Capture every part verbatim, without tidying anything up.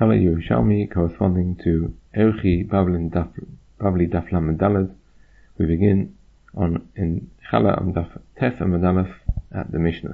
Chala Yerushalmi corresponding to Erchi Bavli Daf Lamed Daled. We begin on in Chala on Daf Tes Amud Aleph at the Mishnah.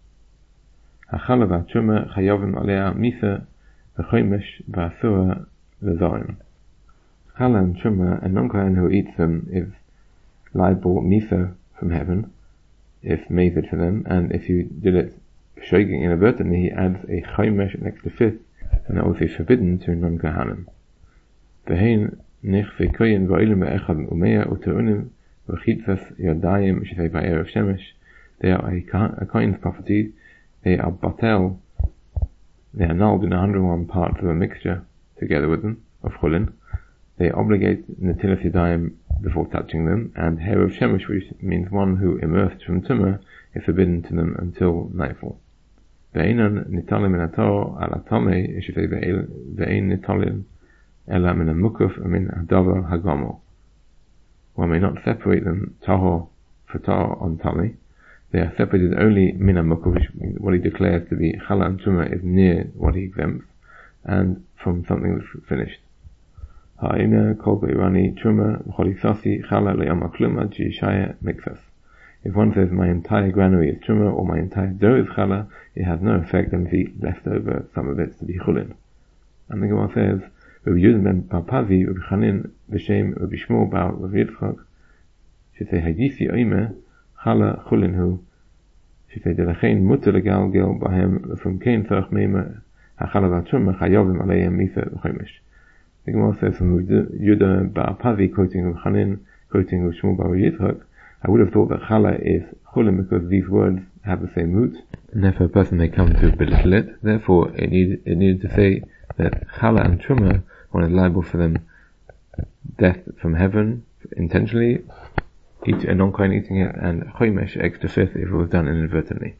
Hachala v'Truma chayovim alea misa v'chomesh v'asura v'zorim. Chala and Truma, a non-Kohen who eats them is liable misa from heaven, if made it for them, and if you did it shoging inadvertently, he adds a chomesh next to fifth, and that would be forbidden to non-Kohanim. V'hein nich v'koyin v'oilim v'echad umeya u'terunim v'chitzas yodayim shitei ba'erev shemesh. They are a, a Kohen's property. They are batel. They are nulled in one hundred one parts of a mixture together with them of chulin. They obligate netilas yadayim before touching them, and hair of shemesh, which means one who immersed from tumah, is forbidden to them until nightfall. Ve'enan nitalim min haTorah al hatamei ishitei ve'ein nitalim ela min hamukuf min hadavar hagamo. One may not separate them tahor for tahor on tummy. They are separated only min hamukuf, which means what he declares to be chala and truma is near what he exempts, and from something that's finished. Ha'ina kol be'irani truma v'cholisasi chala le'yama kluma jishaya mixas. If one says my entire granary is truma or my entire dough is chala, it has no effect unless he left over some of it to be chulin. And the Gemara says, Rabbi Yehuda ben Papazi, Rabbi Chanin, B'Shem, Rabbi Shmuel Bar, Rabbi Yitzchak, should say Hadisi Oime, Chala Chulin Hu, should say Delachein Mutter Legalgel Bahem, from Kain Tzarech Meima, HaChala V'Truma Chayovim Aleim Misa V'Chomesh. The Gemara says from Yehuda Bar Papazi, quoting Rabbi Chanin, quoting Rabbi Shmuel Bar, Rabbi Yitzchak, I would have thought that chala is chulin because these words have the same root, and therefore a person may come to belittle it. Therefore, it needed, it needed to say that chala and truma, one is liable for them death from heaven intentionally, eat a non-kohen eating it, and chomesh extra fifth if it was done inadvertently.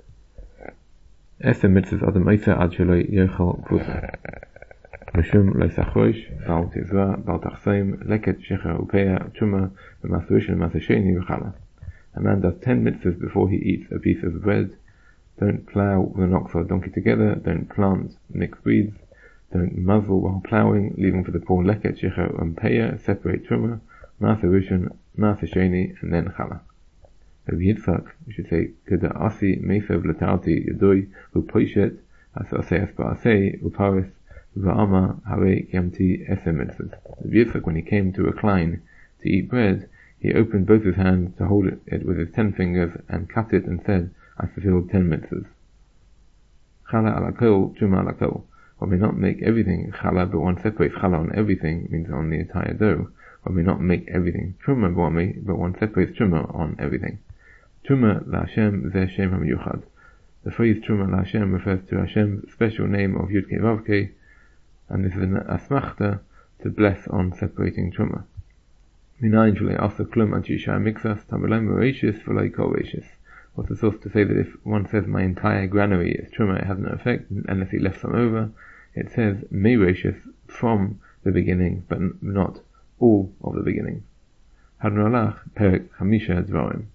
Esa mitzvahs adam oisa ad shelo yochel pusa. Mishum lo sachrosh, bal tizra, bal tachseim, leket shecher upeya, truma, v'masrush and masasheni v'chala. A man does ten mitzvahs before he eats a piece of bread. Don't plough with an ox or a donkey together, don't plant mixed weeds, don't muzzle while ploughing, leaving for the poor leket shecher upeya, separate truma, masarushan, masasheni, and then chala. Rabbi Yitzchak, we should say, Keda asi mesav letarti yadoi, u'poishet, asasei asparasei, uparis, Va'ama hare kiamti esem mitzvahs. Rabbi Yitzchak, when he came to recline to eat bread, he opened both his hands to hold it with his ten fingers and cut it and said, I fulfilled ten mitzvahs. Chala ala kol, truma ala kol. One may not make everything chala, but one separates chala on everything, means on the entire dough. One may not make everything truma, but one, may, but one separates truma on everything. Truma la Hashem zeh shem ha-miyuchad. The phrase truma la Hashem refers to Hashem's special name of Yud Kei Vav Kei, and this is an asmachta to bless on separating truma. Minayin shalei asa klum ad yishaya mixas tamalem reishis v'loi kol reishis. What's the source to say that if one says my entire granary is truma, it has no effect unless he left some over? It says me reishis, from the beginning, but not all of the beginning. Hadron Alach Perek Hamisha Dvarim.